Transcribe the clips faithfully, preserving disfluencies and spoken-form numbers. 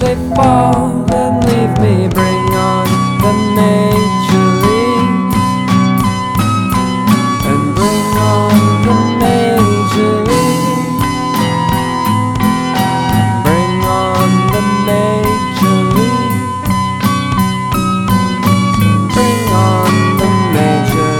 they fall and leave me. Bring on the major leagues, and bring on the major leagues, bring on the major leagues, bring on the major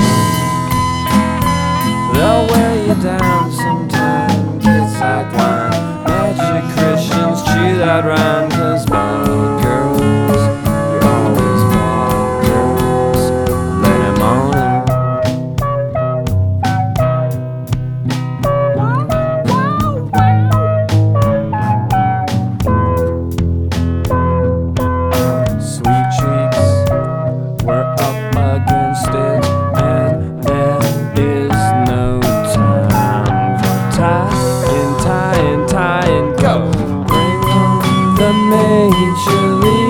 leagues. They'll wear you down sometime, kids like wine. Magic Christians chew that rhyme, 'cause ball girls, you're always ball girls. Let 'em own 'em. Sweet cheeks, we're up against it, and there is no time for tying, tying, tying, go. Bring on the major league.